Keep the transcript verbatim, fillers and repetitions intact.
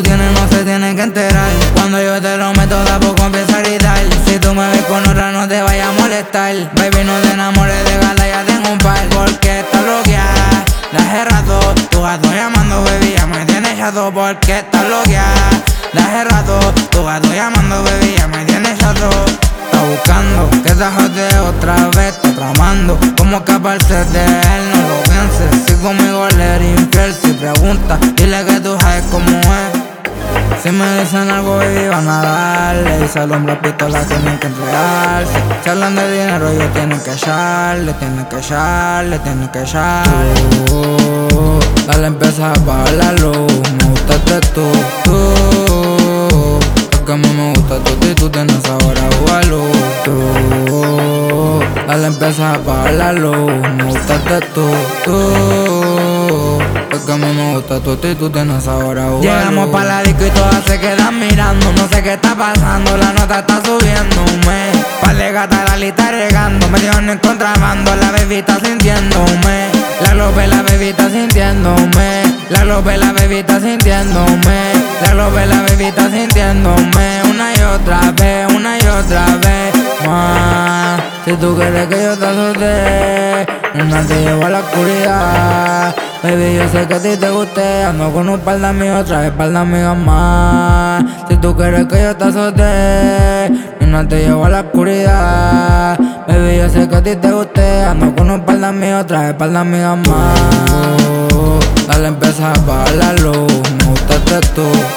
tienes no se tienen que enterar. Cuando yo te lo meto da poco empieza a gritar. Si tú me ves con otra no te vayas a molestar. Baby, no te enamores de gala, ya tengo un par. Porque estás bloqueada de hace rato. Tu gato llamando, baby, ya me tienes chato. Porque estás bloqueada de hace rato. Tu gato llamando, baby, ya me tienes chato. Está buscando que te jode otra vez, está tramando cómo escaparse de él, no lo pienses. Si conmigo le eres infiel, si pregunta, dile que tú sabes cómo es. Si me dicen algo, baby, van a darle. Y si al hombre a pistola tienen que entregarse. Si hablan de dinero, ellos tienen que echarle, tienen que echarle, tienen que echarle. Oh, dale, empieza a apagar la luz. Me gustaste tú, tú. Que a mí me gusta tú y tú tienes ahora jugarlo. Tú, dale, empieza a apagar la luz. Me gustaste tú, tú. Que a mí me gusta tú y tú tienes ahora jugarlo. Llegamos pa' la disco y todas se quedan mirando. No sé qué está pasando, la nota está subiéndome. Par de gata la lista regando. Me dieron en contrabando, la baby está sintiéndome. La globe, la baby está sintiéndome. La globe, la baby está sintiéndome. La globe, la baby está sintiéndome. Una y otra vez, una y otra vez más. Si tú quieres que yo te azote, nena, te llevo a la oscuridad. Baby, yo sé que a ti te guste. Ando con un par de amigos, trae par de amigas más. Si tú quieres que yo te azote, nena, te llevo a la oscuridad. Baby, yo sé que a ti te guste. Ando con un par de amigos, trae par de amigas más. Dale, empieza a apagar la luz. Me gustaste tú.